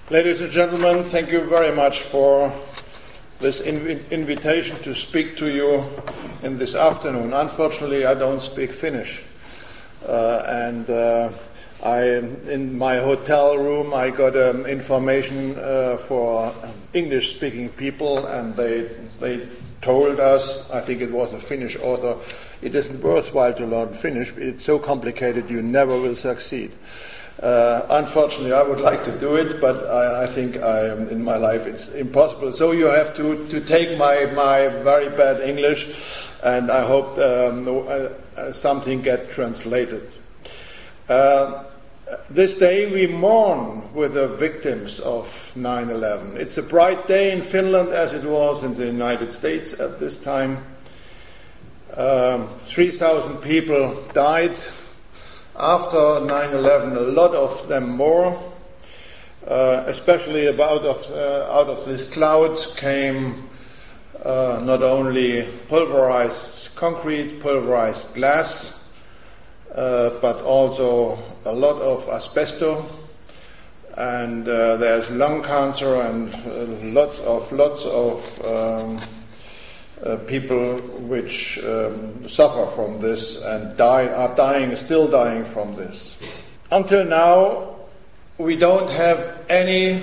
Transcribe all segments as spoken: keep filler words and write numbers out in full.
Ladies and gentlemen, thank you very much for this inv- invitation to speak to you in this afternoon. Unfortunately, I don't speak Finnish. Uh, and uh, I, in my hotel room, I got um, information uh, for English-speaking people, and they they told us, I think it was a Finnish author, it isn't worthwhile to learn Finnish. It's so complicated, you never will succeed. Uh, unfortunately, I would like to do it, but I, I think I am, in my life it's impossible. So you have to, to take my, my very bad English, and I hope um, uh, something gets translated. Uh, this day we mourn with the victims of nine eleven. It's a bright day in Finland as it was in the United States at this time. Um, three thousand people died. After nine eleven, a lot of them more, uh, especially about of, uh, out of this cloud came uh, not only pulverized concrete, pulverized glass, uh, but also a lot of asbestos, and uh, there's lung cancer and uh, lots of lots of um, Uh, people which um, suffer from this and die, are dying, still dying from this. Until now, we don't have any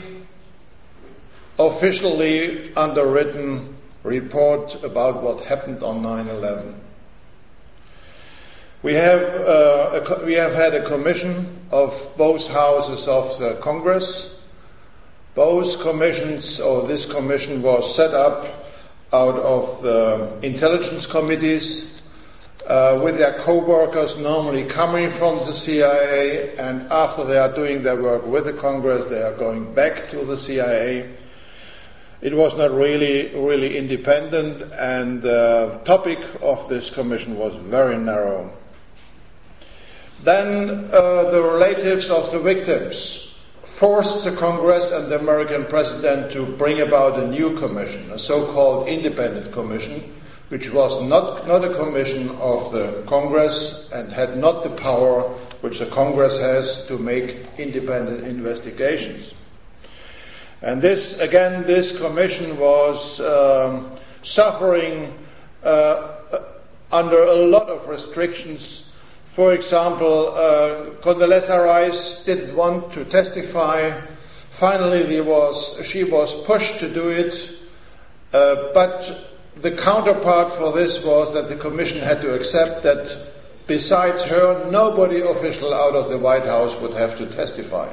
officially underwritten report about what happened on nine eleven. We have uh, a, we have had a commission of both houses of the Congress. Both commissions, or this commission, was set up out of the intelligence committees, uh, with their co-workers normally coming from the C I A, and after they are doing their work with the Congress, they are going back to the C I A. It was not really, really independent, and the topic of this commission was very narrow. Then uh, the relatives of the victims forced the Congress and the American president to bring about a new commission, a so-called independent commission, which was not, not a commission of the Congress and had not the power which the Congress has to make independent investigations. And this, again, this commission was um, suffering uh, under a lot of restrictions. For example, uh, Condoleezza Rice didn't want to testify. Finally, there was, she was pushed to do it. Uh, but the counterpart for this was that the Commission had to accept that besides her, nobody official out of the White House would have to testify,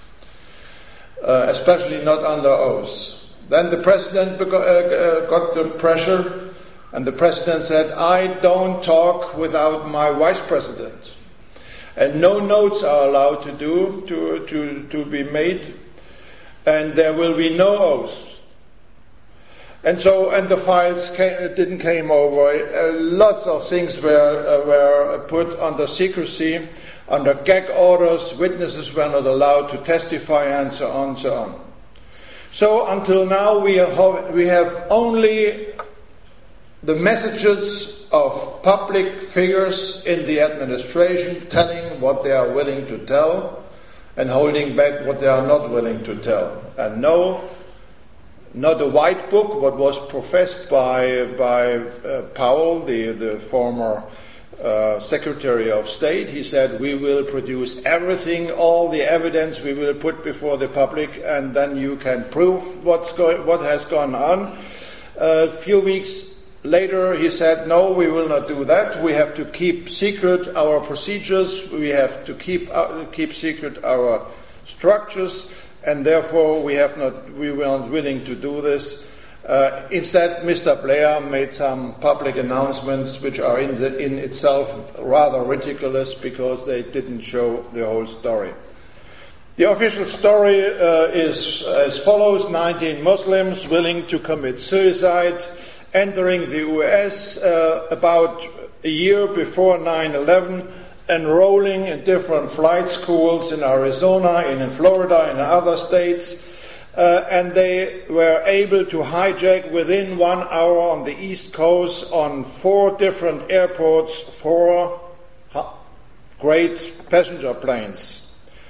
uh, especially not under oath. Then the President got the pressure. And the President said, I don't talk without my Vice President. And no notes are allowed to do, to, to, to be made. And there will be no oath. And so, and the files came, didn't came over. Uh, lots of things were, uh, were put under secrecy, under gag orders. Witnesses were not allowed to testify, and so on, and so on. So until now, we have, we have only the messages of public figures in the administration telling what they are willing to tell and holding back what they are not willing to tell. And no, not a white book, what was professed by, by uh, Powell, the, the former uh, Secretary of State. He said, we will produce everything, all the evidence we will put before the public, and then you can prove what's go- what has gone on. A few weeks later, he said, no, we will not do that. We have to keep secret our procedures. We have to keep uh, keep secret our structures, and therefore we have not we were not willing to do this. Uh, instead, Mister Blair made some public announcements which are in, the, in itself rather ridiculous because they didn't show the whole story. The official story uh, is as follows: nineteen Muslims willing to commit suicide, entering the U S uh, about a year before nine eleven, enrolling in different flight schools in Arizona, in, in Florida, in other states, uh, and they were able to hijack within one hour on the East Coast on four different airports four great passenger planes.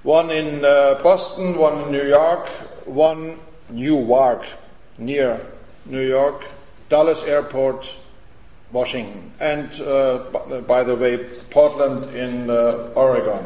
one in uh, Boston, one in New York, one Newark, near New York, Dulles Airport, Washington, and, uh, by the way, Portland in uh, Oregon.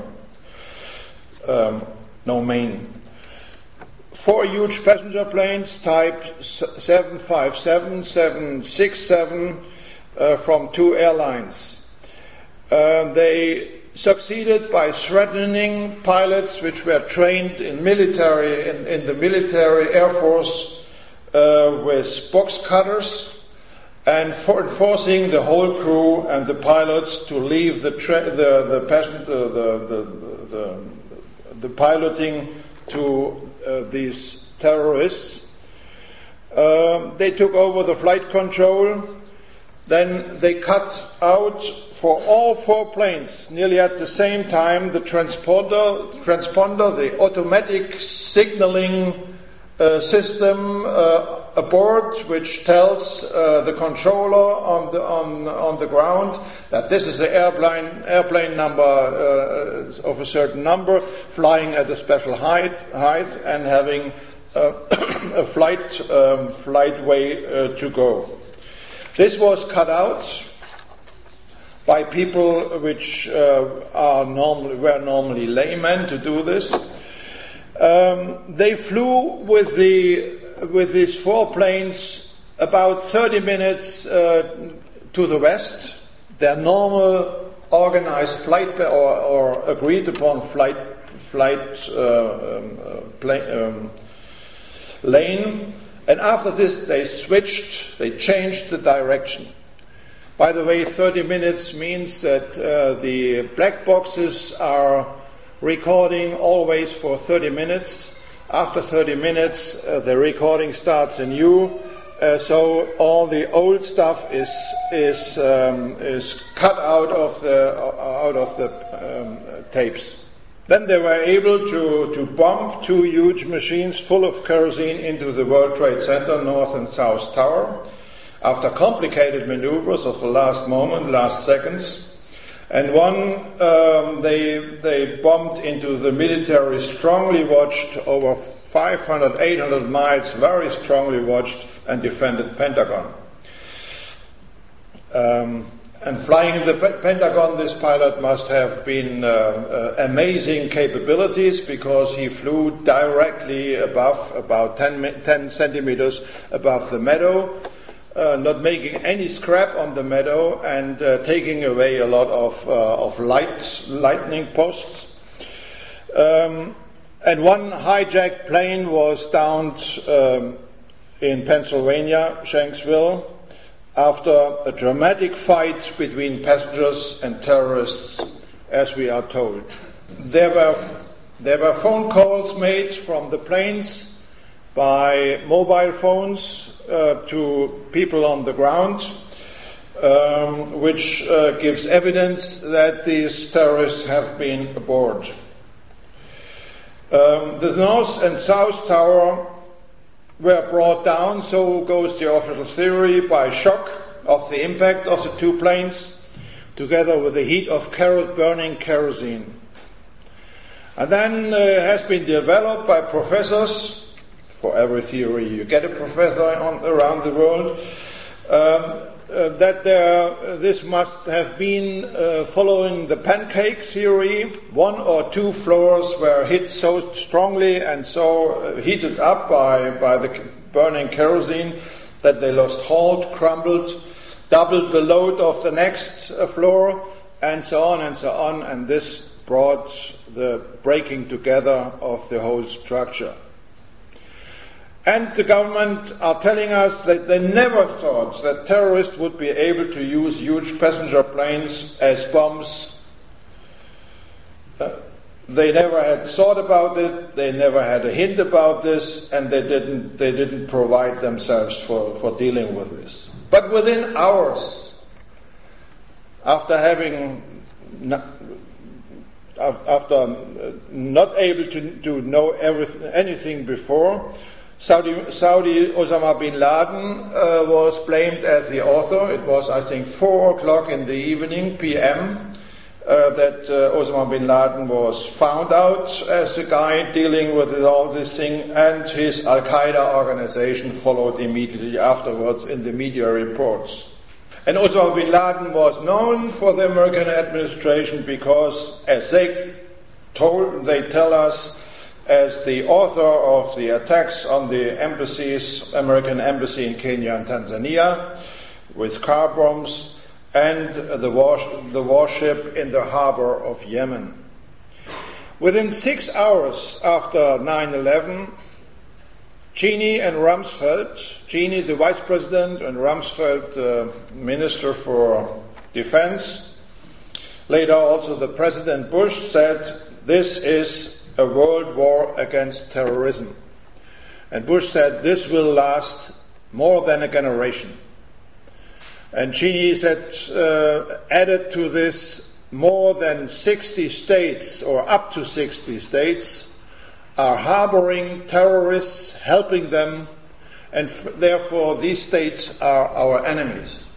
Um, no, Maine. Four huge passenger planes, type seven fifty-seven, seven sixty-seven, uh, from two airlines. Uh, they succeeded by threatening pilots which were trained in military in, in the military Air Force uh, with box cutters, and for forcing the whole crew and the pilots to leave the tra- the the, passenger, the, the, the, the, the piloting to uh, these terrorists. Uh, they took over the flight control. Then they cut out for all four planes, nearly at the same time, the transponder, transponder the automatic signaling uh, system uh, aboard, which tells uh, the controller on the on on the ground that this is the airplane airplane number uh, of a certain number, flying at a special height, height and having uh, a flight um, flight way uh, to go. This was cut out by people which uh, are normally were normally laymen to do this. Um, they flew with the with these four planes about thirty minutes uh, to the west. Their normal organized flight or, or agreed upon flight flight uh, um, uh, plane, um, lane. And after this, they switched, they changed the direction. By the way, thirty minutes means that uh, the black boxes are recording always for thirty minutes. After thirty minutes, uh, the recording starts anew. Uh, so all the old stuff is is um, is cut out of the out of the um, tapes. Then they were able to, to bomb two huge machines full of kerosene into the World Trade Center, North and South Tower, after complicated maneuvers of the last moment, last seconds. And one, um, they, they bombed into the military, strongly watched, over five hundred, eight hundred miles, very strongly watched and defended Pentagon. Um, And flying in the Pentagon, this pilot must have been uh, uh, amazing capabilities, because he flew directly above, about ten, ten centimeters above the meadow, uh, not making any scrap on the meadow, and uh, taking away a lot of, uh, of light, lightning posts. Um, and one hijacked plane was downed um, in Pennsylvania, Shanksville, after a dramatic fight between passengers and terrorists, as we are told. There were, there were phone calls made from the planes by mobile phones uh, to people on the ground, um, which uh, gives evidence that these terrorists have been aboard. Um, the North and South Tower were brought down, so goes the official theory, by shock of the impact of the two planes, together with the heat of carrot burning kerosene. And then uh, has been developed by professors. For every theory, you get a professor on, around the world. Um, uh, that there, uh, this must have been uh, following the pancake theory. One or two floors were hit so strongly and so uh, heated up by, by the burning kerosene that they lost halt, crumbled, doubled the load of the next uh, floor, and so on and so on. And this brought the breaking together of the whole structure. And the government are telling us that they never thought that terrorists would be able to use huge passenger planes as bombs. Uh, they never had thought about it, they never had a hint about this, and they didn't, they didn't provide themselves for, for dealing with this. But within hours, after having not, after not able to, to know everything, anything before, Saudi, Saudi Osama bin Laden uh, was blamed as the author. It was, I think, four o'clock in the evening, P M, uh, that uh, Osama bin Laden was found out as a guy dealing with all this thing, and his Al-Qaeda organization followed immediately afterwards in the media reports. And Osama bin Laden was known for the American administration because, as they told, they tell us, as the author of the attacks on the embassies, American embassy in Kenya and Tanzania, with car bombs, and the, war, the warship in the harbor of Yemen. Within six hours after nine eleven, Cheney and Rumsfeld, Cheney the vice president and Rumsfeld uh, minister for defense, later also the President Bush, said this is a world war against terrorism. And Bush said this will last more than a generation. And Cheney said, uh, added to this, more than sixty states, or up to sixty states, are harboring terrorists, helping them, and f- therefore these states are our enemies.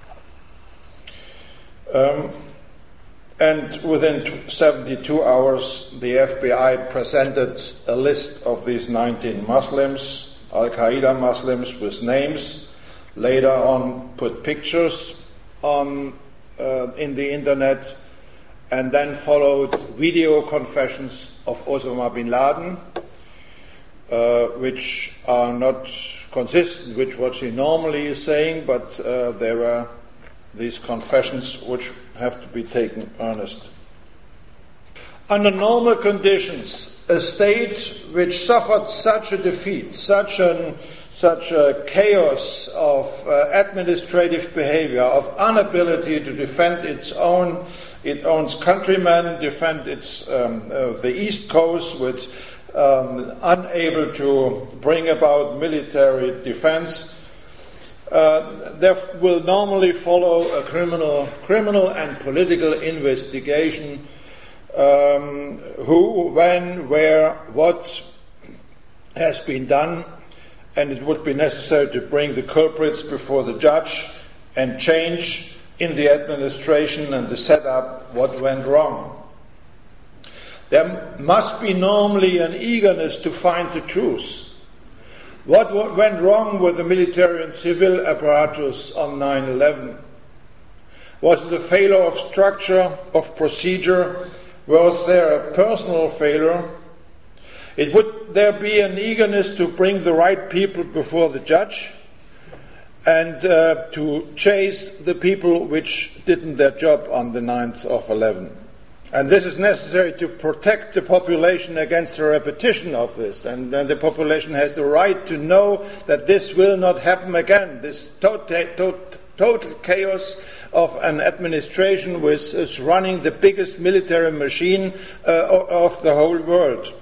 Um, and within seventy-two hours, the F B I presented a list of these nineteen Muslims, Al-Qaeda Muslims, with names. Later on, put pictures on uh, in the internet, and then followed video confessions of Osama bin Laden, uh, which are not consistent with what he normally is saying, but uh, there were these confessions which have to be taken earnest. Under normal conditions, a state which suffered such a defeat, such an such a chaos of uh, administrative behavior, of inability to defend its own, its own countrymen, defend its um, uh, the East Coast, with um, unable to bring about military defense. Uh, there will normally follow a criminal, criminal and political investigation. Um, who, when, where, what has been done. And it would be necessary to bring the culprits before the judge and change in the administration and the setup what went wrong. There must be normally an eagerness to find the truth. What went wrong with the military and civil apparatus on nine eleven? Was it a failure of structure, of procedure? Was there a personal failure? It would there be an eagerness to bring the right people before the judge and uh, to chase the people which didn't their job on the ninth of eleven. And this is necessary to protect the population against a repetition of this. And, and the population has the right to know that this will not happen again, this total, total, total chaos of an administration which is running the biggest military machine uh, of the whole world.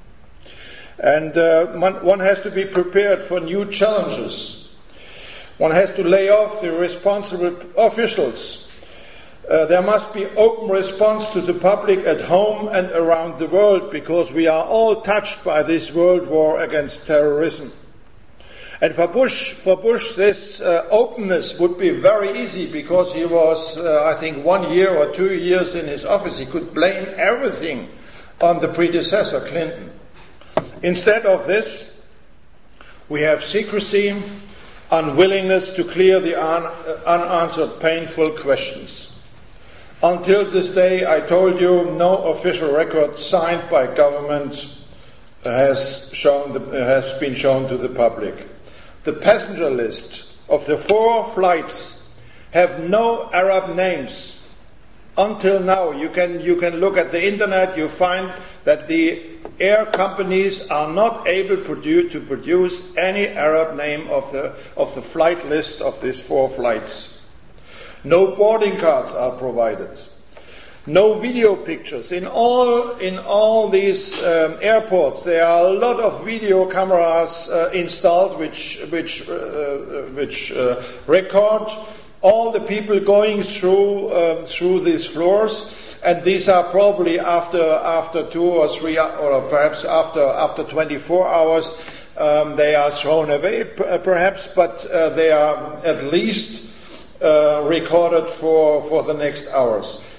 And uh, one, one has to be prepared for new challenges. One has to lay off the responsible officials. Uh, there must be open response to the public at home and around the world, because we are all touched by this world war against terrorism. And for Bush, for Bush, this uh, openness would be very easy, because he was, uh, I think, one year or two years in his office. He could blame everything on the predecessor, Clinton. Instead of this, we have secrecy, unwillingness to clear the un- unanswered painful questions. Until this day, I told you, no official record signed by government has, shown the, has been shown to the public. The passenger list of the four flights have no Arab names. Until now, you can, you can look at the internet, you find that the air companies are not able produ- to produce any Arab name of the, of the flight list of these four flights. No boarding cards are provided. No video pictures. In all, in all these um, airports, there are a lot of video cameras uh, installed which, which, uh, which uh, record all the people going through, uh, through these floors. And these are probably after after two or three, or perhaps after after twenty-four hours, um, they are thrown away, perhaps, but uh, they are at least uh, recorded for, for the next hours.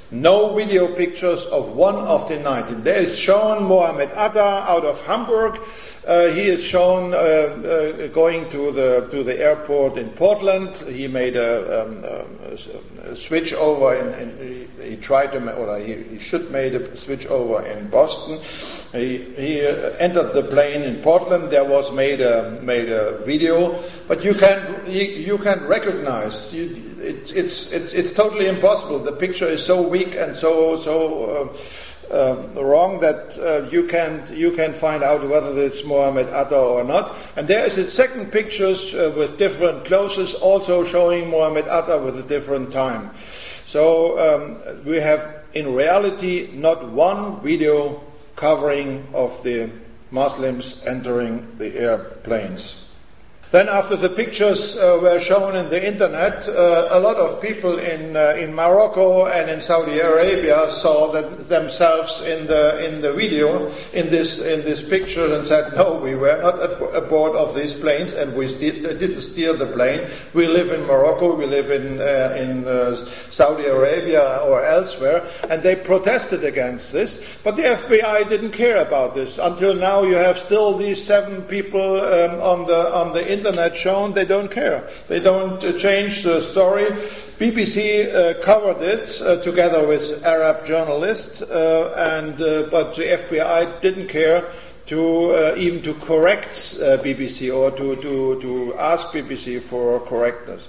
no video pictures of one of the nineteen. There is shown Mohammed Atta out of Hamburg. Uh, he is shown uh, uh, going to the to the airport in Portland. He made a, um, a, a switch over, in, in, he, he tried to, or he, he should made a switch over in Boston. He, he uh, entered the plane in Portland. There was made a made a video, but you can you, you can recognize. You, it, it's it's it's totally impossible. The picture is so weak and so so. Uh, Uh, wrong that uh, you can you can find out whether it's Mohammed Atta or not. And there is a second pictures uh, with different clothes, also showing Mohammed Atta with a different time. So um, we have in reality not one video covering of the Muslims entering the airplanes. Then after the pictures uh, were shown in the internet, uh, a lot of people in uh, in Morocco and in Saudi Arabia saw that themselves in the in the video in this in this picture and said, no, we were not at, aboard of these planes and we st- didn't steer the plane. We live in Morocco, we live in uh, in uh, Saudi Arabia or elsewhere, and they protested against this. But the F B I didn't care about this. Until now, you have still these seven people um, on the on the internet. Internet shown, they don't care. They don't uh, change the story. B B C uh, covered it uh, together with Arab journalists, uh, and uh, but the F B I didn't care to uh, even to correct uh, B B C or to, to, to ask B B C for correctness.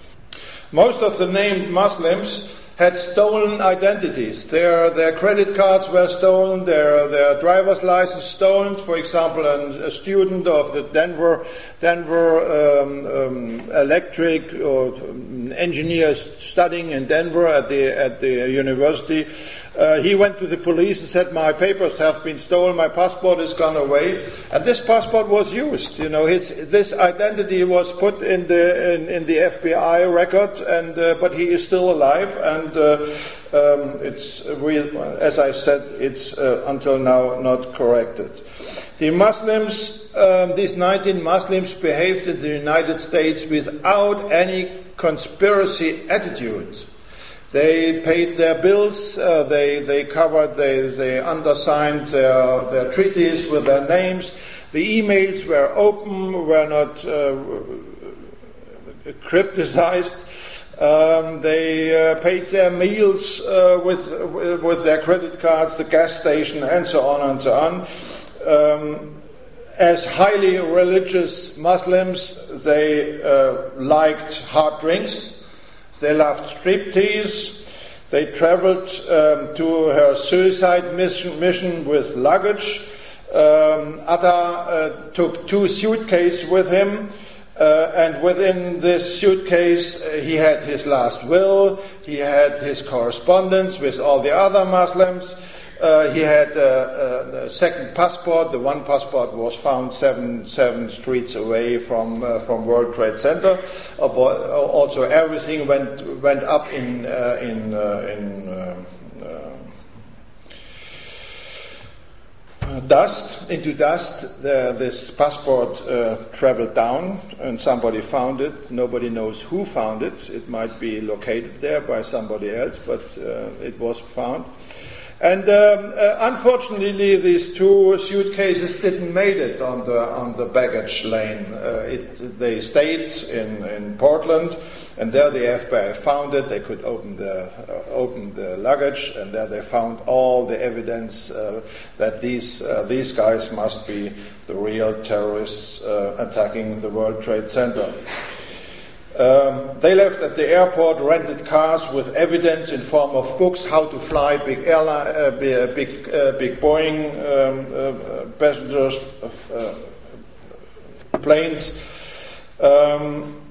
Most of the named Muslims had stolen identities. Their their credit cards were stolen, their their driver's license stolen. For example, a, a student of the Denver Denver um, um, electric or engineer studying in Denver at the at the university. Uh, he went to the police and said, "My papers have been stolen. My passport has gone away." And this passport was used. You know, his this identity was put in the in, in the F B I record, and uh, but he is still alive. And uh, um, it's real, as I said, it's uh, until now not corrected. The Muslims, um, these nineteen Muslims, behaved in the United States without any conspiracy attitude. They paid their bills, uh, they, they covered, they, they undersigned their, their treaties with their names. The emails were open, were not uh, cryptized. Um, they uh, paid their meals uh, with, with their credit cards, the gas station, and so on and so on. Um, as highly religious Muslims, they uh, liked hard drinks. They loved striptease. They traveled um, to her suicide mission, mission with luggage. Um, Atta uh, took two suitcases with him, uh, and within this suitcase uh, he had his last will, he had his correspondence with all the other Muslims. Uh, he had uh, a second passport. The one passport was found seven seven streets away from uh, from World Trade Center. Also, everything went went up in uh, in uh, in uh, uh, dust into dust. The, this passport uh, traveled down, and somebody found it. Nobody knows who found it. It might be located there by somebody else, but uh, it was found. And um, uh, unfortunately, these two suitcases didn't make it on the on the baggage lane. Uh, it, they stayed in, in Portland, and there the F B I found it. They could open the uh, open the luggage, and there they found all the evidence uh, that these uh, these guys must be the real terrorists uh, attacking the World Trade Center. Um, they left at the airport rented cars with evidence in form of books how to fly big airline, uh, big uh, big Boeing um, uh, passengers uh, planes. Um,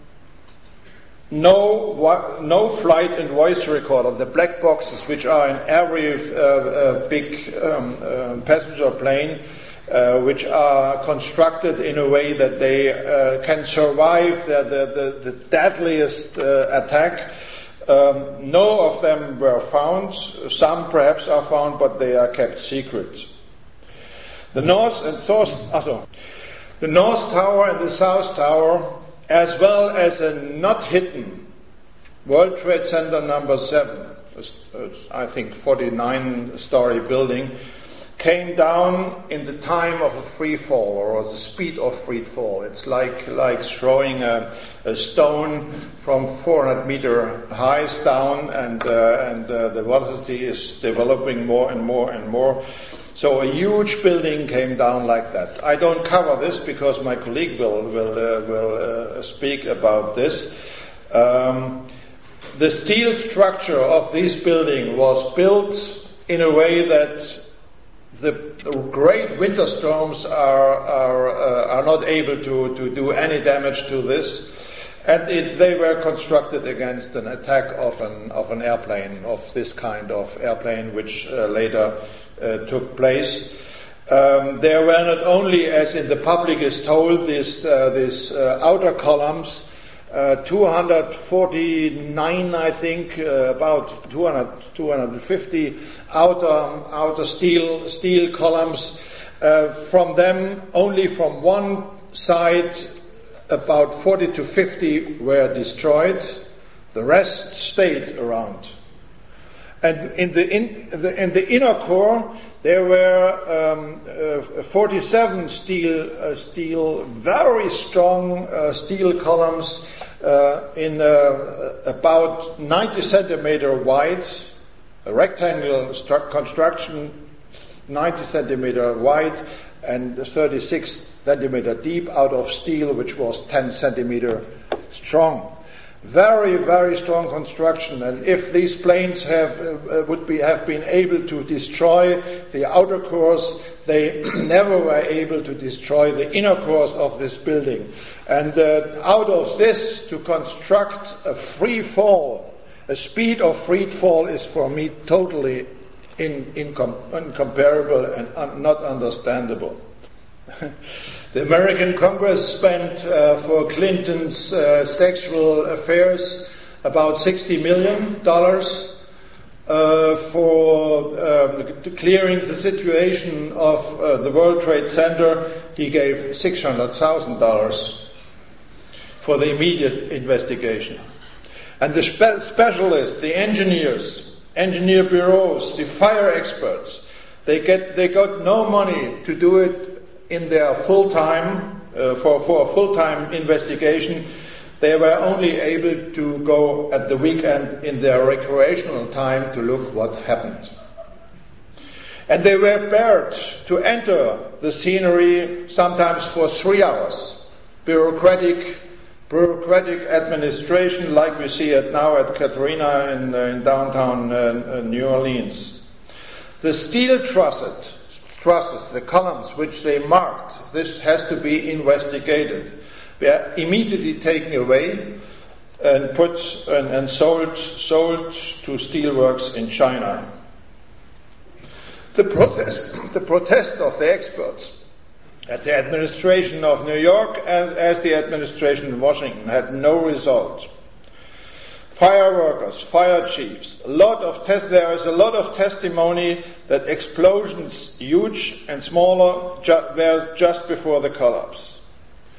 no, no flight and voice recorder. The black boxes, which are in every uh, uh, big um, uh, passenger plane. Uh, which are constructed in a way that they uh, can survive the, the, the, the deadliest uh, attack. Um, no of them were found. Some perhaps are found, but they are kept secret. The North and South, also, the North Tower and the South Tower, as well as a not hidden World Trade Center number seven, I think, forty-nine story building, came down in the time of a free fall, or the speed of free fall. It's like like throwing a, a stone from four hundred meter heights down, and uh, and uh, the velocity is developing more and more and more. So a huge building came down like that. I don't cover this because my colleague will will uh, will uh, speak about this. Um, the steel structure of this building was built in a way that the, the great winter storms are are uh, are not able to, to do any damage to this, and it, they were constructed against an attack of an of an airplane, of this kind of airplane, which uh, later uh, took place. Um, there were not only, as in the public is told, these uh, these uh, outer columns. Uh, two hundred forty-nine, I think, uh, about two hundred, two hundred fifty outer outer steel steel columns. Uh, from them, only from one side, about forty to fifty were destroyed. The rest stayed around. And in the in the, in the inner core, there were um, uh, forty-seven steel uh, steel very strong uh, steel columns. Uh, in uh, about ninety centimeter wide, a rectangle stru- construction, ninety centimeter wide and thirty-six centimeter deep, out of steel, which was ten centimeter strong. Very, very strong construction. And if these planes have uh, would be have been able to destroy the outer cores, they never were able to destroy the inner cores of this building. And uh, out of this, to construct a free fall, a speed of free fall, is for me totally in, incom- incomparable and un- not understandable. The American Congress spent uh, for Clinton's uh, sexual affairs about sixty million dollars uh, for um, clearing the situation of uh, the World Trade Center. He gave six hundred thousand dollars for the immediate investigation. And the spe- specialists, the engineers, engineer bureaus, the fire experts, they get they got no money to do it in their full-time, uh, for, for a full-time investigation. They were only able to go at the weekend in their recreational time to look what happened. And they were barred to enter the scenery sometimes for three hours. Bureaucratic bureaucratic administration like we see it now at Katrina in, uh, in downtown uh, New Orleans. The steel trusses, trusses, the columns which they marked, this has to be investigated. They are immediately taken away and put and, and sold, sold to steelworks in China. The protest, the protest of the experts at the administration of New York and as the administration in Washington had no result. Fire workers, fire chiefs, a lot of tes- there is a lot of testimony that explosions, huge and smaller, ju- were just before the collapse.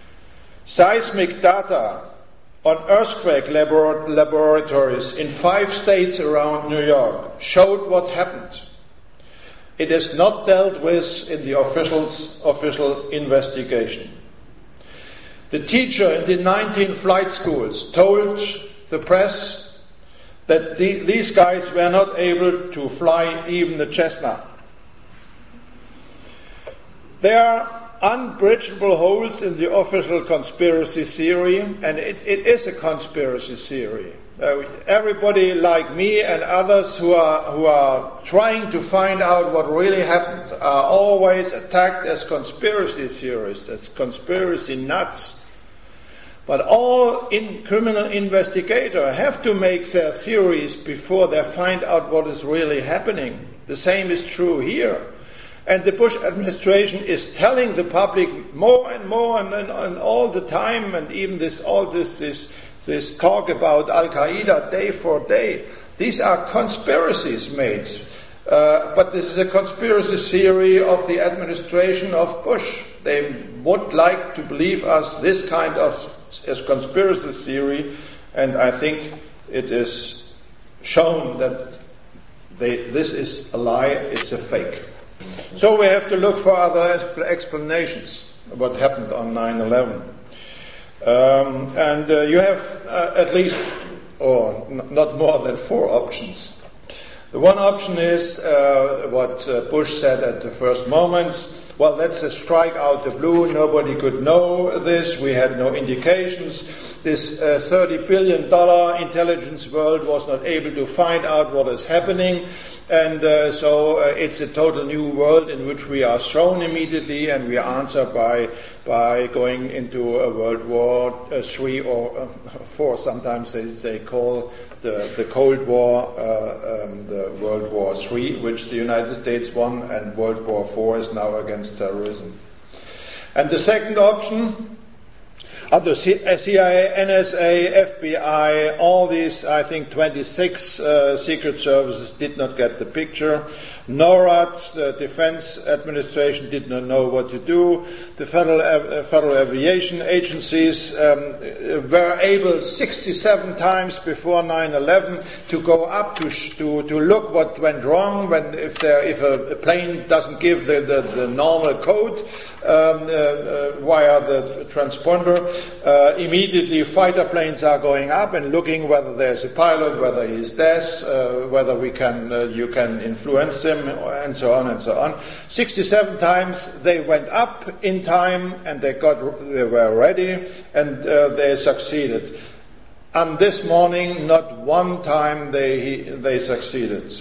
Seismic data on earthquake labor- laboratories in five states around New York showed what happened. It is not dealt with in the officials, official investigation. The teacher in the nineteen flight schools told the press that the, these guys were not able to fly even the Cessna. There are unbridgeable holes in the official conspiracy theory, and it, it is a conspiracy theory. Uh, everybody like me and others who are who are trying to find out what really happened are always attacked as conspiracy theorists, as conspiracy nuts. But all in criminal investigators have to make their theories before they find out what is really happening. The same is true here. And the Bush administration is telling the public more and more and, and, and all the time, and even this all this this This talk about Al-Qaeda day for day. These are conspiracies made. Uh, but this is a conspiracy theory of the administration of Bush. They would like to believe us this kind of as conspiracy theory, and I think it is shown that they, this is a lie, it's a fake. So we have to look for other explanations of what happened on nine eleven. Um, and uh, you have uh, at least, or n- not more than four options. The one option is uh, what uh, Bush said at the first moments. Well, let's uh, strike out the blue. Nobody could know this. We had no indications. This uh, thirty billion dollars intelligence world was not able to find out what is happening. And uh, so uh, it's a total new world in which we are thrown immediately, and we answer by by going into a World War uh, Three or uh, Four. Sometimes they, they call the, the Cold War uh, um, the World War Three, which the United States won, and World War Four is now against terrorism. And the second option, other C I A, N S A, F B I, all these, I think twenty-six uh, secret services did not get the picture. NORAD, the Defense Administration, did not know what to do. The Federal, uh, Federal Aviation Agencies um, were able sixty-seven times before nine eleven to go up to, sh- to to look what went wrong when if there if a, a plane doesn't give the, the, the normal code um, uh, uh, via the transponder. Uh, immediately fighter planes are going up and looking whether there's a pilot, whether he's dead, uh, whether we can uh, you can influence him, and so on and so on. sixty-seven times they went up in time, and they got they were ready, and uh, they succeeded. And this morning, not one time they they succeeded.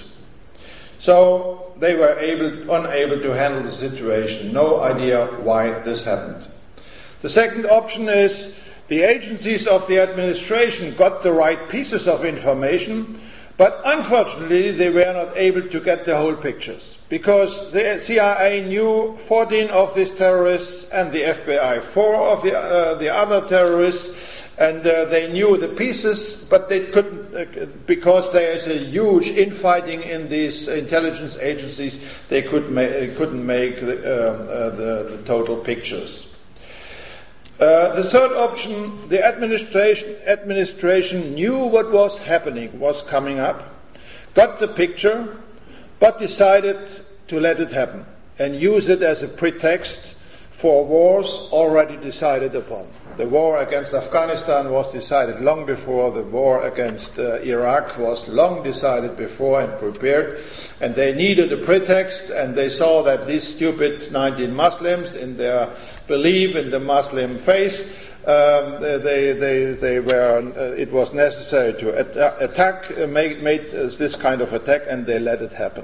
So they were able unable to handle the situation. No idea why this happened. The second option is the agencies of the administration got the right pieces of information, but unfortunately they were not able to get the whole pictures, because the C I A knew fourteen of these terrorists and the F B I four of the, uh, the other terrorists, and uh, they knew the pieces, but they couldn't, uh, because there is a huge infighting in these intelligence agencies, they could ma- couldn't make the, uh, uh, the, the total pictures. Uh, the third option, the administration, administration knew what was happening, was coming up, got the picture, but decided to let it happen and use it as a pretext for wars already decided upon. The war against Afghanistan was decided long before. The war against uh, Iraq was long decided before and prepared. And they needed a pretext, and they saw that these stupid nineteen Muslims, in their belief in the Muslim faith, um, they, they, they were, uh, it was necessary to at- attack, uh, make, made uh, this kind of attack, and they let it happen.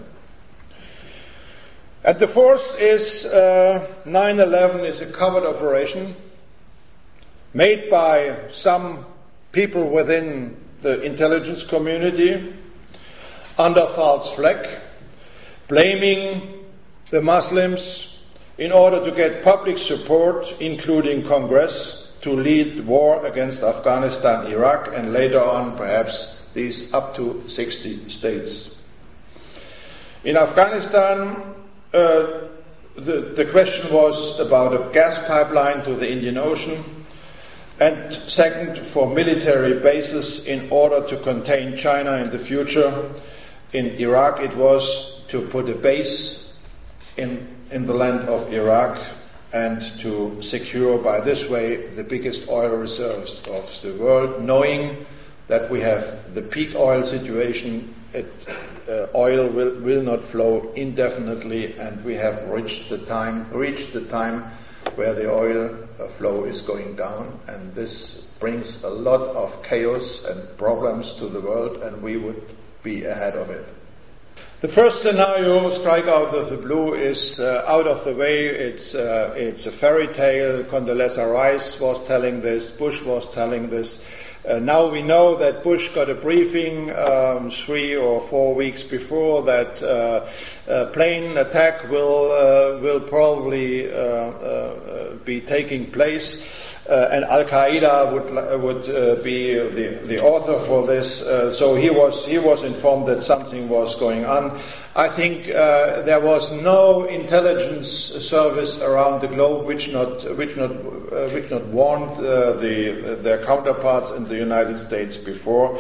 And the fourth is uh, nine eleven is a covert operation made by some people within the intelligence community under false flag, blaming the Muslims in order to get public support, including Congress, to lead war against Afghanistan, Iraq, and later on perhaps these up to sixty states. In Afghanistan, uh, the, the question was about a gas pipeline to the Indian Ocean, and second, for military bases in order to contain China in the future. In Iraq, it was to put a base in, in the land of Iraq and to secure by this way the biggest oil reserves of the world, knowing that we have the peak oil situation. It, uh, oil will, will not flow indefinitely, and we have reached the time, reached the time where the oil flow is going down, and this brings a lot of chaos and problems to the world, and we would be ahead of it. The first scenario, strike out of the blue, is uh, out of the way. It's uh, it's a fairy tale. Condoleezza Rice was telling this, Bush was telling this. Uh, now we know that Bush got a briefing um, three or four weeks before that uh, a plane attack will uh, will probably uh, uh, be taking place, uh, and Al Qaeda would would uh, be the, the author for this. Uh, so he was he was informed that something was going on. I think uh, there was no intelligence service around the globe which not which not uh, which not warned uh, the their counterparts in the United States before.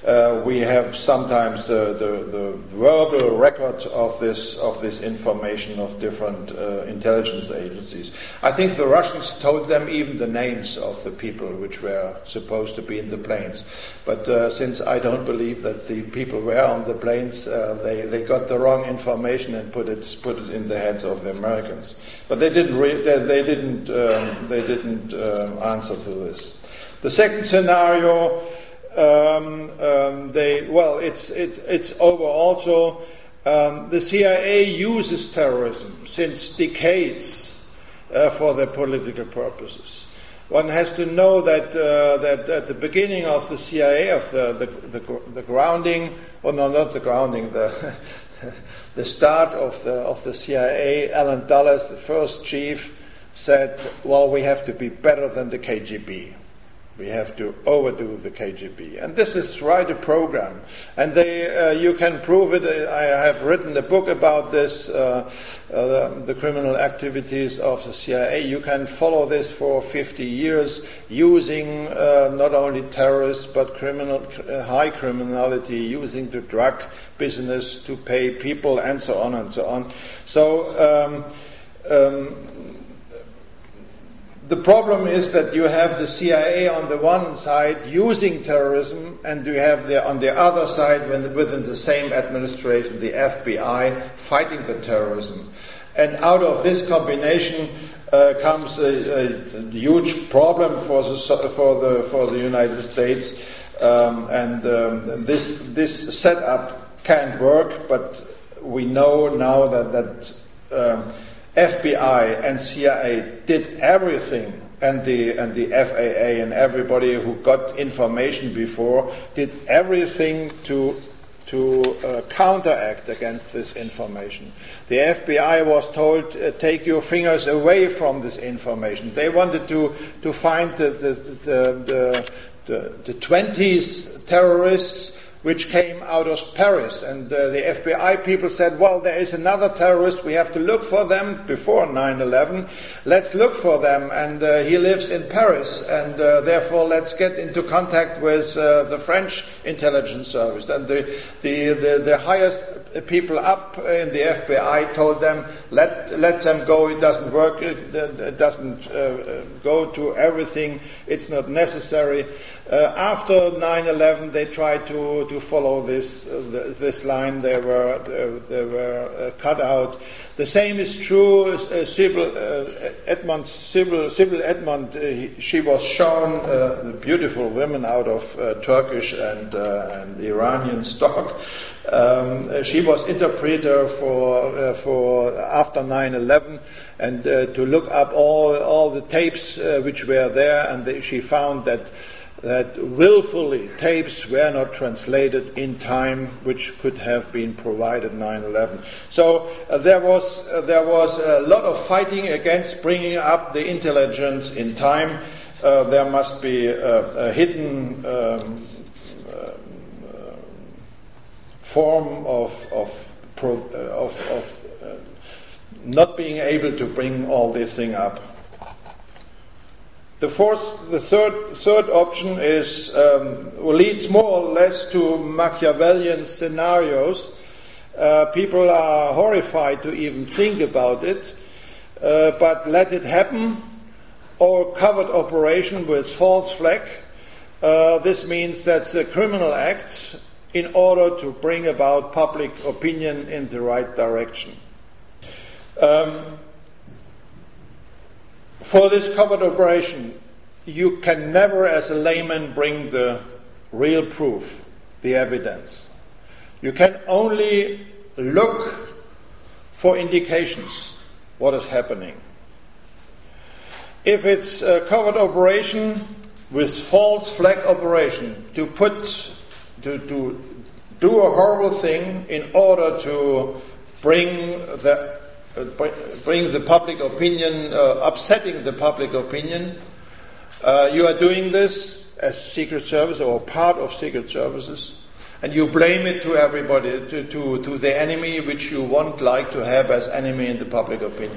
uh, we have sometimes the, the, the verbal record of this of this information of different uh, intelligence agencies. I think the Russians told them even the names of the people which were supposed to be in the planes. But uh, since I don't believe that the people were on the planes, uh, they, they got the wrong information and put it put it in the heads of the Americans. But they didn't re- they, they didn't um, they didn't um, answer to this. The second scenario, um, um, they well, it's it's it's over also. Um, the C I A uses terrorism since decades uh, for their political purposes. One has to know that uh, that at the beginning of the C I A, of the the, the, the grounding, well, no, not the grounding, the the start of the of the C I A, Alan Dulles, the first chief, said, "Well, we have to be better than the K G B. We have to overdo the K G B." And this is right a program. And they, uh, you can prove it. I have written a book about this, uh, uh, the criminal activities of the C I A. You can follow this for fifty years using uh, not only terrorists but criminal, uh, high criminality, using the drug business to pay people and so on and so on. So um, um, the problem is that you have the C I A on the one side using terrorism, and you have the, on the other side, when, within the same administration, the F B I fighting the terrorism. And out of this combination uh, comes a, a huge problem for the for the for the United States, um, and um, this this setup can't work. But we know now that that. Um, F B I and C I A did everything, and the and the F A A and everybody who got information before did everything to to uh, counteract against this information. The F B I was told, uh, take your fingers away from this information. They wanted to to find the the the, the, the, the twenties terrorists which came out of Paris. And uh, the F B I people said, well, there is another terrorist, we have to look for them before nine eleven. Let's look for them, and uh, he lives in Paris, and uh, therefore let's get into contact with uh, the French intelligence service. And the, the, the, the highest people up in the F B I told them, let, let them go, it doesn't work, it, it doesn't uh, go to everything, it's not necessary. Uh, after nine eleven, they tried to, to follow this uh, this line. They were uh, they were uh, cut out. The same is true. Uh, Sybil uh, Edmond, Sybil, Sybil Edmond. Uh, he, she was shown uh, beautiful women out of uh, Turkish and uh, and Iranian stock. Um, she was interpreter for uh, for after nine eleven, and uh, to look up all all the tapes uh, which were there, and they, she found that. that willfully tapes were not translated in time, which could have been provided nine eleven. So uh, there was uh, there was a lot of fighting against bringing up the intelligence in time. Uh, there must be a, a hidden um, uh, form of of, pro, uh, of, of uh, not being able to bring all this thing up. The fourth, the third, third option is um, leads more or less to Machiavellian scenarios. Uh, people are horrified to even think about it, uh, but let it happen. Or covert operation with false flag. Uh, this means that's a criminal act in order to bring about public opinion in the right direction. Um, For this covert operation, you can never, as a layman, bring the real proof, the evidence. You can only look for indications what is happening. If it's a covert operation with false flag operation, to put, to, to do a horrible thing in order to bring the Uh, bring the public opinion, uh, upsetting the public opinion. Uh, you are doing this as Secret Service or part of Secret Services, and you blame it to everybody, to, to, to the enemy which you won't like to have as enemy in the public opinion.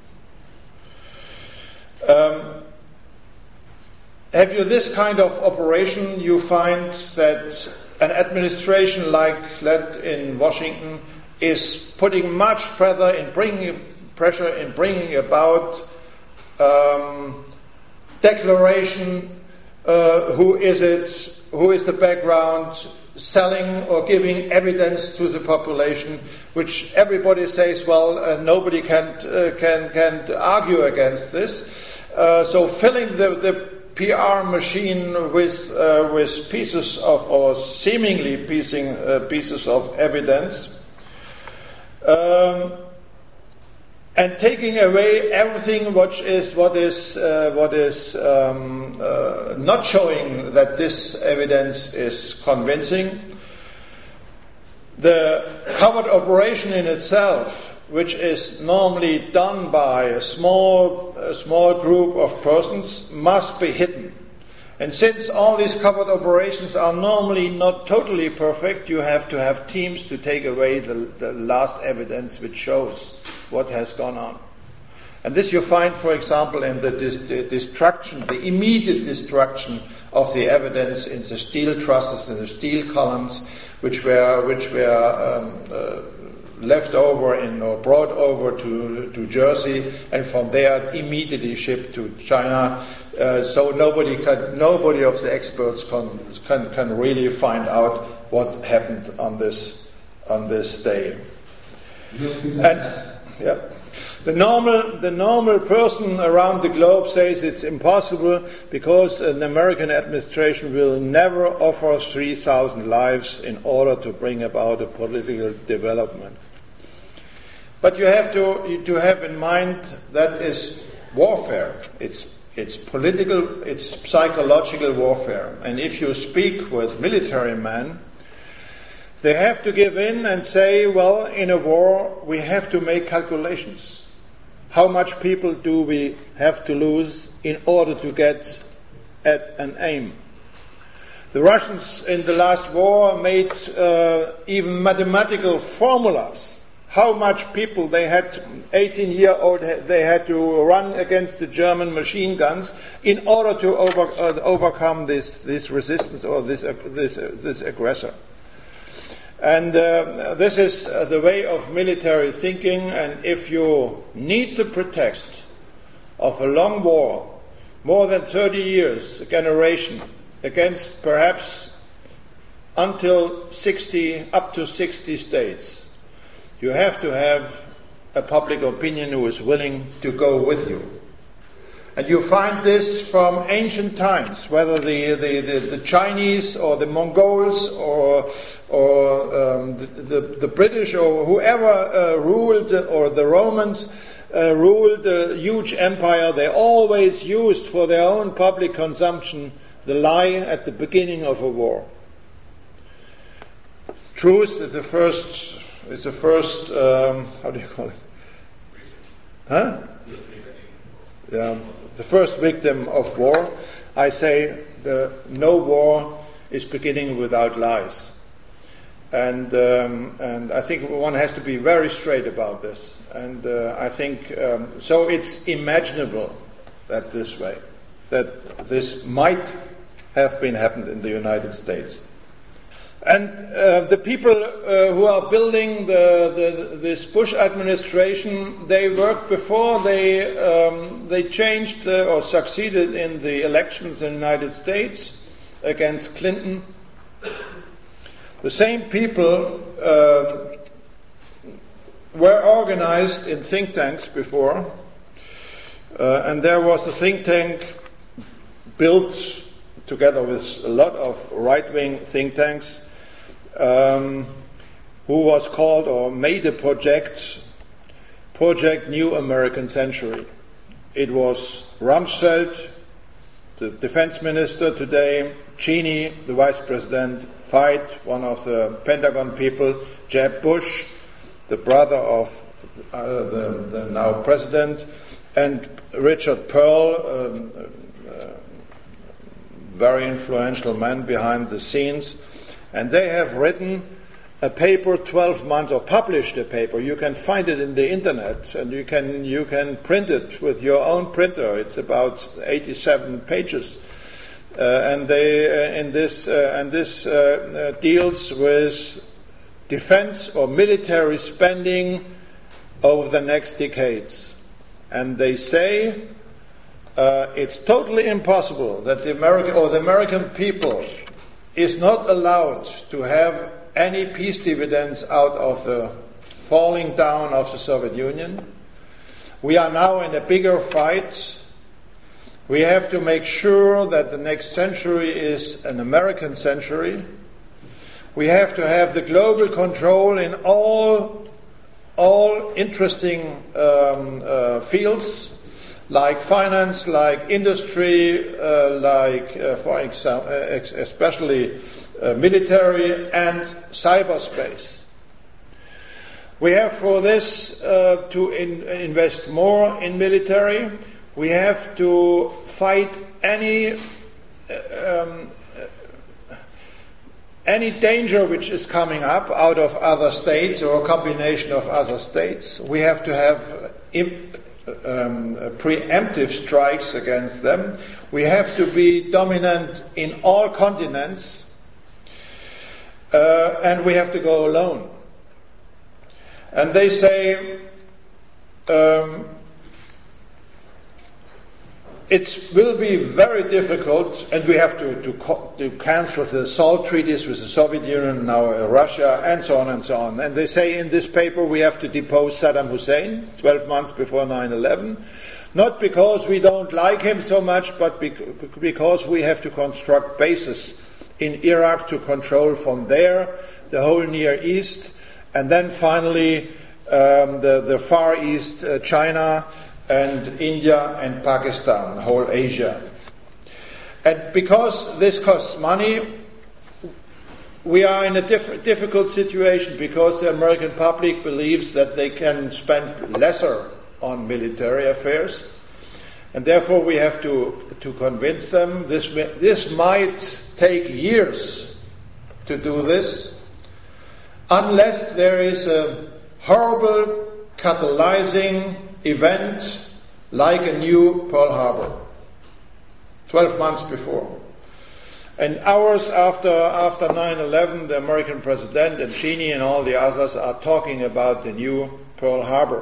Um, have you this kind of operation, you find that an administration like that in Washington is putting much pressure in bringing pressure in bringing about um, declaration. Uh, who is it? Who is the background? Selling or giving evidence to the population, which everybody says, well, uh, nobody can uh, can can argue against this. Uh, so filling the, the P R machine with uh, with pieces of or seemingly piecing uh, pieces of evidence. Um, And taking away everything which is what is uh, what is um, uh, not showing that this evidence is convincing. The covert operation in itself, which is normally done by a small a small group of persons, must be hidden. And since all these covert operations are normally not totally perfect, you have to have teams to take away the, the last evidence which shows what has gone on. And this you find, for example, in the, dis- the destruction, the immediate destruction of the evidence in the steel trusses and the steel columns, which were which were um, uh, left over in or brought over to to Jersey, and from there immediately shipped to China. Uh, so nobody can, nobody of the experts can, can can really find out what happened on this on this day. And yeah, the normal the normal person around the globe says it's impossible because an American administration will never offer three thousand lives in order to bring about a political development. But you have to you to have in mind that is warfare. It's It's political, it's psychological warfare. And if you speak with military men, they have to give in and say, well, in a war, we have to make calculations. How much people do we have to lose in order to get at an aim? The Russians in the last war made uh, even mathematical formulas. How much people they had, eighteen-year-old, they had to run against the German machine guns in order to over, uh, overcome this, this resistance or this, uh, this, uh, this aggressor. And uh, this is uh, the way of military thinking. And if you need the pretext of a long war, more than thirty years, a generation, against perhaps until sixty, up to sixty states, you have to have a public opinion who is willing to go with you. And you find this from ancient times, whether the, the, the, the Chinese or the Mongols or, or um, the, the, the British or whoever uh, ruled, or the Romans uh, ruled a huge empire, they always used for their own public consumption the lie at the beginning of a war. Truth is the first... It's the first, um, how do you call it? Huh? Yeah, the first victim of war. I say the no war is beginning without lies. And um, and I think one has to be very straight about this. And uh, I think, um, so it's imaginable that this way, that this might have been happened in the United States. And uh, the people uh, who are building the, the, this Bush administration, they worked before they um, they changed uh, or succeeded in the elections in the United States against Clinton. The same people uh, were organized in think tanks before, uh, and there was a think tank built together with a lot of right-wing think tanks, Um, who was called or made a project, Project New American Century. It was Rumsfeld, the defense minister today, Cheney, the vice president, Veit, one of the Pentagon people, Jeb Bush, the brother of uh, the, the now president, and Richard Pearl, um, uh, very influential man behind the scenes. And they have written a paper twelve months, or published a paper. You can find it in the internet, and you can you can print it with your own printer. It's about eighty-seven pages. uh, and they uh, in this uh, and this uh, uh, deals with defense or military spending over the next decades. And they say uh, it's totally impossible that the American or the American people is not allowed to have any peace dividends out of the falling down of the Soviet Union. We are now in a bigger fight. We have to make sure that the next century is an American century. We have to have the global control in all, all interesting um, uh, fields, like finance, like industry, uh, like, uh, for example, especially uh, military and cyberspace. We have for this uh, to in, invest more in military. We have to fight any um, any danger which is coming up out of other states or a combination of other states. We have to have imp, um, preemptive strikes against them. We have to be dominant in all continents, uh, and we have to go alone. And they say um, it will be very difficult, and we have to, to, co- to cancel the SALT treaties with the Soviet Union, now uh, Russia, and so on and so on. And they say in this paper we have to depose Saddam Hussein twelve months before nine eleven, not because we don't like him so much, but bec- because we have to construct bases in Iraq to control from there the whole Near East, and then finally um, the, the Far East, uh, China, and India and Pakistan, the whole Asia. And because this costs money, we are in a diff- difficult situation because the American public believes that they can spend lesser on military affairs, and therefore we have to, to convince them. This, this might take years to do this, unless there is a horrible catalyzing event like a new Pearl Harbor, twelve months before. And hours after after nine eleven, the American president and Cheney and all the others are talking about the new Pearl Harbor,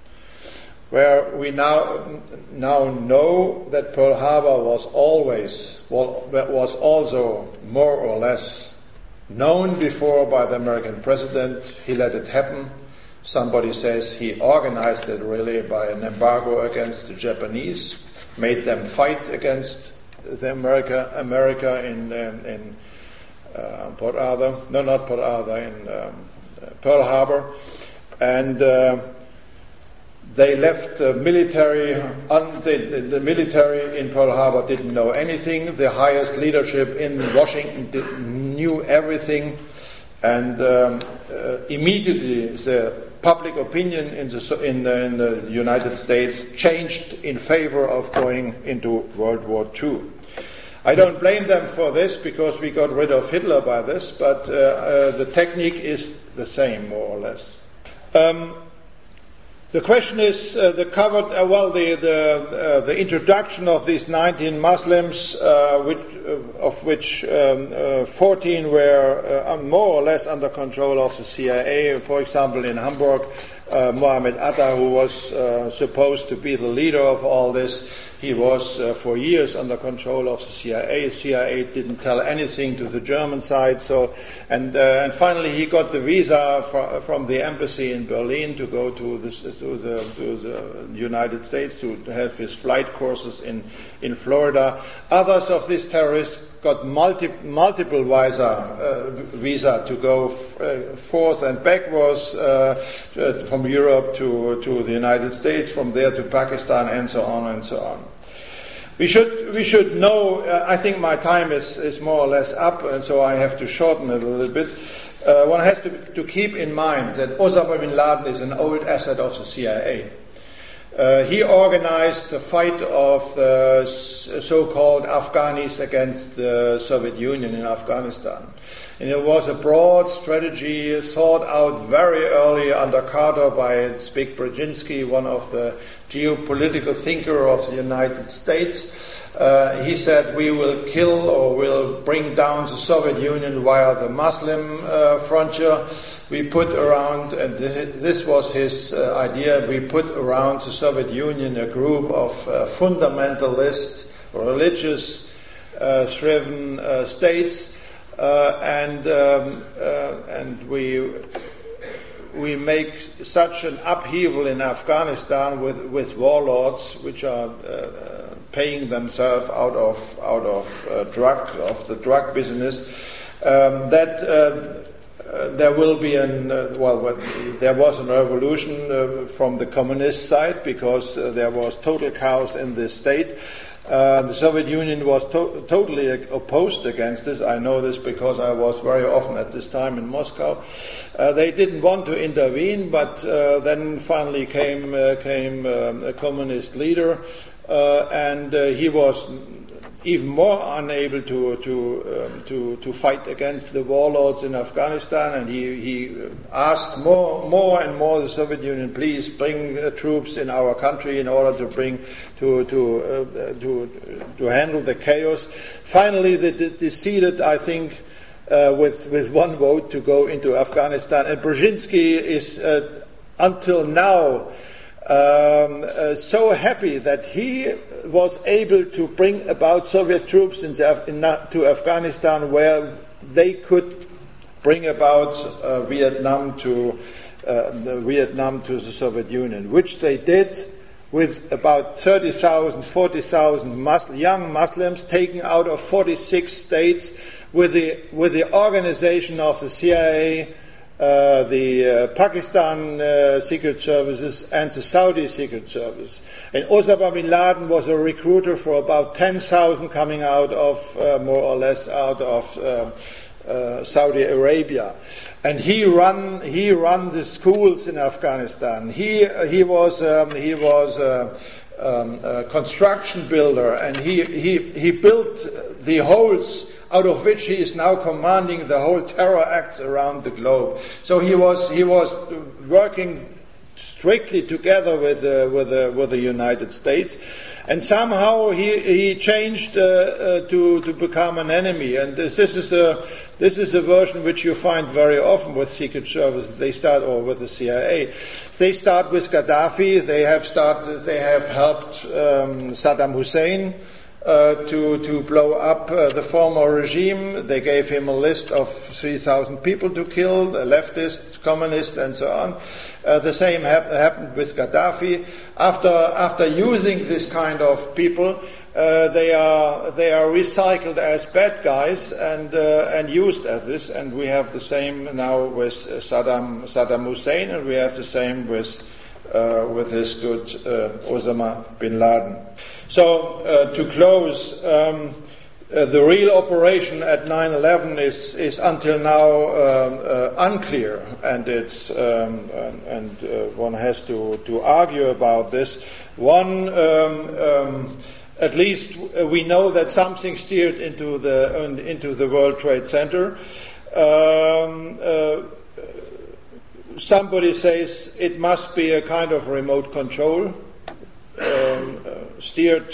where we now now know that Pearl Harbor was always well, was also more or less known before by the American president. He let it happen. Somebody says he organized it really by an embargo against the Japanese, made them fight against the America, America in um, in uh, Port Arthur. No, not Port Arthur, in um, Pearl Harbor, and uh, they left the military. Un- the, the, the military in Pearl Harbor didn't know anything. The highest leadership in Washington did, knew everything, and um, uh, immediately the public opinion in the, in, the, in the United States changed in favor of going into World War Two. I don't blame them for this because we got rid of Hitler by this, but uh, uh, the technique is the same, more or less. Um, the question is uh, the covered uh, well the the, uh, the introduction of these nineteen Muslims, uh, which, uh, of which um, uh, fourteen were uh, more or less under control of the C I A. For example, in Hamburg, uh, Mohammed Atta, who was uh, supposed to be the leader of all this, he was uh, for years under control of the C I A. The C I A didn't tell anything to the German side. So, and uh, and finally he got the visa for, from the embassy in Berlin to go to, this, to, the, to the United States to have his flight courses in, in Florida. Others of these terrorists got multi, multiple visa, uh, visa to go f- uh, forth and backwards uh, from Europe to, to the United States, from there to Pakistan, and so on and so on. We should we should know. Uh, I think my time is, is more or less up, and so I have to shorten it a little bit. Uh, one has to, to keep in mind that Osama bin Laden is an old asset of the C I A. Uh, he organized the fight of the so-called Afghanis against the Soviet Union in Afghanistan. And it was a broad strategy thought out very early under Carter by Zbig Brzezinski, one of the geopolitical thinker of the United States. Uh, he said, we will kill or will bring down the Soviet Union via the Muslim uh, frontier. We put around, and this was his uh, idea, we put around the Soviet Union a group of uh, fundamentalist, religious, uh, driven uh, states, uh, and um, uh, and we we make such an upheaval in Afghanistan with, with warlords which are uh, paying themselves out of out of uh, drug of the drug business um, that uh, uh, there will be an uh, well what, there was a revolution uh, from the communist side because uh, there was total chaos in this state. Uh, the Soviet Union was to- totally opposed against this. I know this because I was very often at this time in Moscow. Uh, they didn't want to intervene, but uh, then finally came uh, came um, a communist leader, uh, and uh, he was even more unable to to um, to to fight against the warlords in Afghanistan, and he he asked more more and more the Soviet Union, please bring uh, troops in our country in order to bring to to uh, to to handle the chaos. Finally, they decided, I think, uh, with with one vote to go into Afghanistan, and Brzezinski is uh, until now Um, uh, so happy that he was able to bring about Soviet troops in the, in, to Afghanistan, where they could bring about uh, Vietnam to uh, the Vietnam to the Soviet Union, which they did with about thirty thousand, forty thousand Mus- young Muslims taken out of forty-six states, with the with the organization of the C I A. Uh, the uh, Pakistan uh, Secret Services and the Saudi Secret Service. And Osama bin Laden was a recruiter for about ten thousand coming out of, uh, more or less, out of uh, uh, Saudi Arabia. And he run he run the schools in Afghanistan. He he was um, he was a, um, a construction builder, and he he he built the holes out of which he is now commanding the whole terror acts around the globe. So he was he was working strictly together with uh, with uh, with the United States, and somehow he he changed uh, uh, to to become an enemy. And this, this is a this is a version which you find very often with secret services. They start or with the C I A. They start with Gaddafi. They have started. They have helped um, Saddam Hussein Uh, to to blow up uh, the former regime. They gave him a list of three thousand people to kill, a leftist, communist, and so on. Uh, the same hap- happened with Gaddafi. After after using this kind of people, uh, they are they are recycled as bad guys and uh, and used as this. And we have the same now with Saddam Saddam Hussein, and we have the same with uh, with his good uh, Osama bin Laden. So, uh, to close, um, uh, the real operation at nine eleven is, is until now uh, uh, unclear, and it's um, and, and uh, one has to, to argue about this. One, um, um, at least we know that something steered into the into the World Trade Center. Um, uh, somebody says it must be a kind of remote control. Um, uh, steered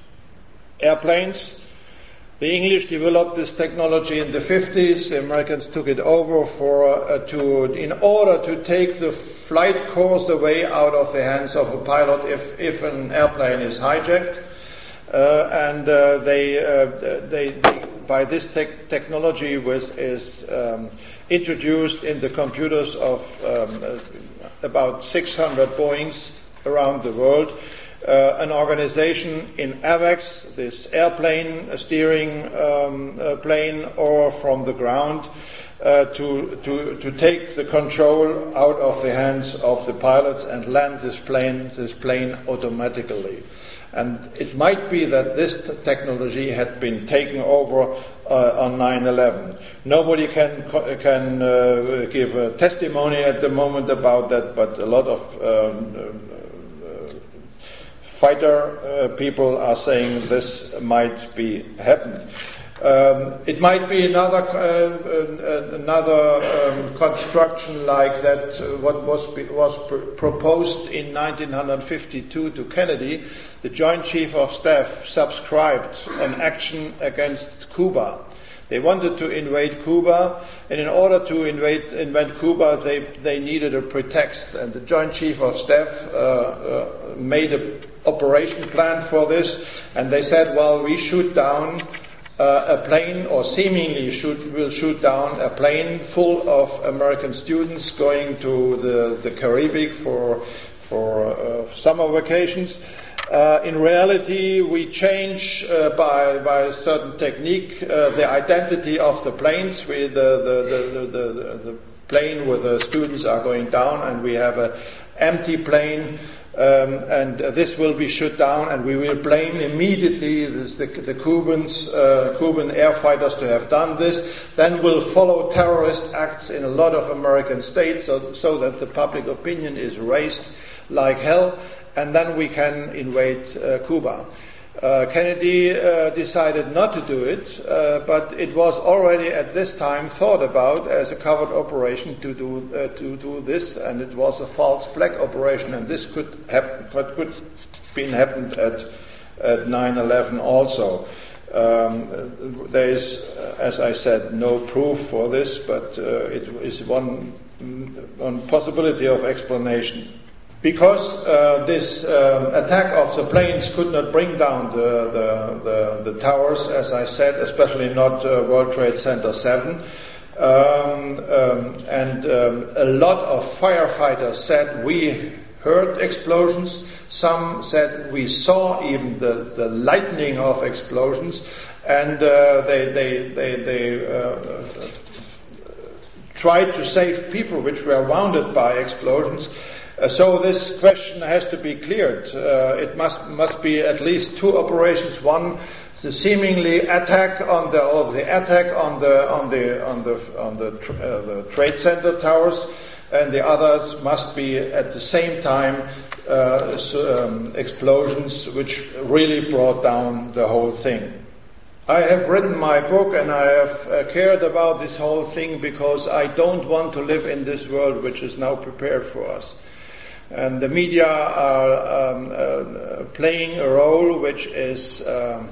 airplanes. The English developed this technology in the fifties. The Americans took it over for uh, to in order to take the flight course away out of the hands of a pilot if if an airplane is hijacked. Uh, and uh, they, uh, they they by this te- technology was is um, introduced in the computers of um, uh, about six hundred Boeings around the world. Uh, an organization in AVAX, this airplane steering um, uh, plane, or from the ground, uh, to, to to take the control out of the hands of the pilots and land this plane this plane automatically. And it might be that this t- technology had been taken over uh, on nine eleven. Nobody can can uh, give a testimony at the moment about that, but a lot of um, fighter uh, people are saying this might be happened. Um, it might be another uh, another um, construction like that. Uh, what was was pr- proposed in nineteen fifty-two to Kennedy. The Joint Chief of Staff subscribed an action against Cuba. They wanted to invade Cuba, and in order to invade, invade Cuba, they, they needed a pretext. And the Joint Chief of Staff uh, uh, made an operation plan for this, and they said, well, we shoot down uh, a plane, or seemingly shoot, will shoot down a plane full of American students going to the, the Caribbean for, for uh, summer vacations. Uh, in reality, we change uh, by, by a certain technique uh, the identity of the planes. We, the, the, the, the, the plane with the students are going down, and we have an empty plane, um, and this will be shut down, and we will blame immediately this, the, the Cubans, uh, Cuban air fighters to have done this. Then we'll follow terrorist acts in a lot of American states, so, so that the public opinion is raised like hell. And then we can invade uh, Cuba. Uh, Kennedy uh, decided not to do it, uh, but it was already at this time thought about as a covert operation to do uh, to do this, and it was a false flag operation, and this could happen, could, could been happened at at nine eleven also. Um, there is, as I said, no proof for this, but uh, it is one one possibility of explanation. Because uh, this um, attack of the planes could not bring down the, the, the, the towers, as I said, especially not uh, World Trade Center seven. Um, um, and um, a lot of firefighters said we heard explosions. Some said we saw even the, the lightning of explosions. And uh, they, they, they, they uh, tried to save people which were wounded by explosions. Uh, so this question has to be cleared. Uh, it must must be at least two operations. One, the seemingly attack on the or the attack on the on the on the on the, uh, the trade center towers, and the others must be at the same time uh, so, um, explosions which really brought down the whole thing. I have written my book, and I have uh, cared about this whole thing because I don't want to live in this world which is now prepared for us. And the media are um, uh, playing a role which is, um,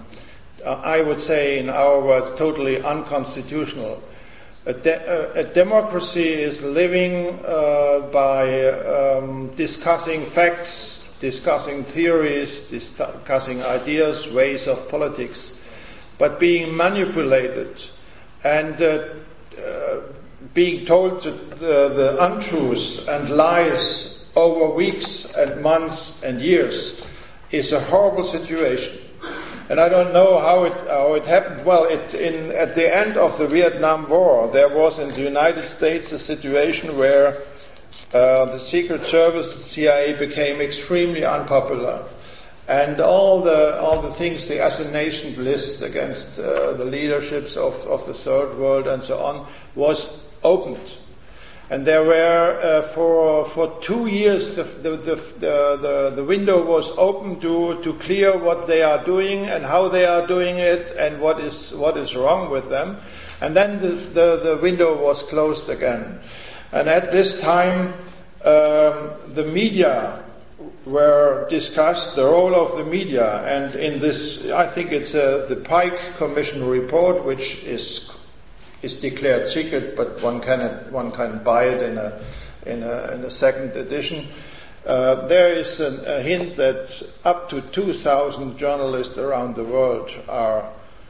I would say in our words, totally unconstitutional. A, de- a democracy is living uh, by um, discussing facts, discussing theories, discussing ideas, ways of politics, but being manipulated and uh, uh, being told that, uh, the untruths and lies over weeks and months and years is a horrible situation. And I don't know how it how it happened. Well, it, in, at the end of the Vietnam War, there was in the United States a situation where uh, the Secret Service, the C I A, became extremely unpopular. And all the all the things, the assassination lists against uh, the leaderships of, of the Third World and so on, was opened. And there were, uh, for for two years, the the, the the the window was open to to clear what they are doing and how they are doing it and what is what is wrong with them. And then the the, the window was closed again. And at this time, um, the media were discussed, the role of the media. And in this, I think it's uh, the Pike Commission report, which is is declared secret, but one can one can buy it in a in a, in a second edition. Uh, there is an, a hint that up to two thousand journalists around the world are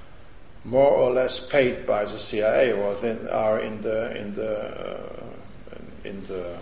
more or less paid by the C I A, or then are in the in the uh, in the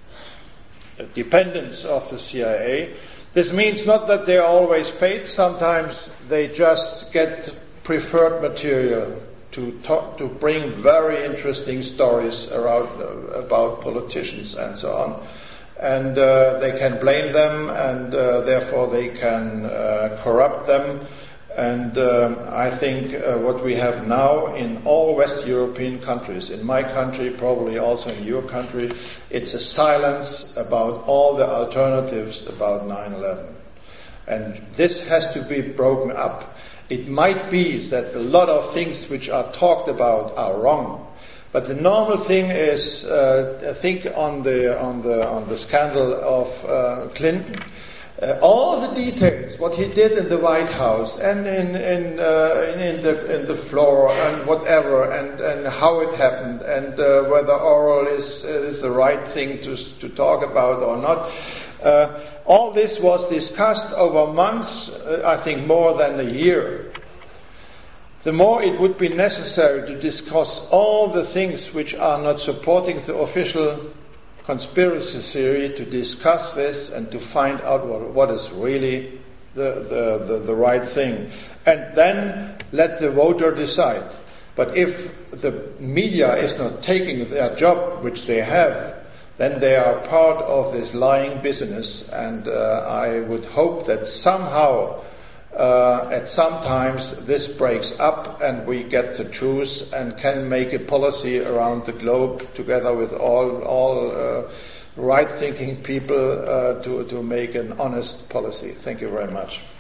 dependence of the C I A. This means not that they are always paid. Sometimes they just get preferred material to talk, to bring very interesting stories around, uh, about politicians and so on. And uh, they can blame them, and uh, therefore they can uh, corrupt them. And um, I think uh, what we have now in all West European countries, in my country, probably also in your country, it's a silence about all the alternatives about nine eleven. And this has to be broken up. It might be that a lot of things which are talked about are wrong. But the normal thing is, uh, I think on the on the on the scandal of uh, Clinton, uh, all the details, what he did in the White House and in in, uh, in, in the in the floor and whatever, and, and how it happened, and uh, whether oral is is the right thing to to talk about or not. Uh, all this was discussed over months, uh, I think more than a year. The more it would be necessary to discuss all the things which are not supporting the official conspiracy theory, to discuss this and to find out what, what is really the, the, the, the right thing. And then let the voter decide. But if the media is not taking their job, which they have, then they are part of this lying business. And uh, I would hope that somehow Uh, at some times this breaks up and we get the truth and can make a policy around the globe together with all all uh, right-thinking people uh, to, to make an honest policy. Thank you very much.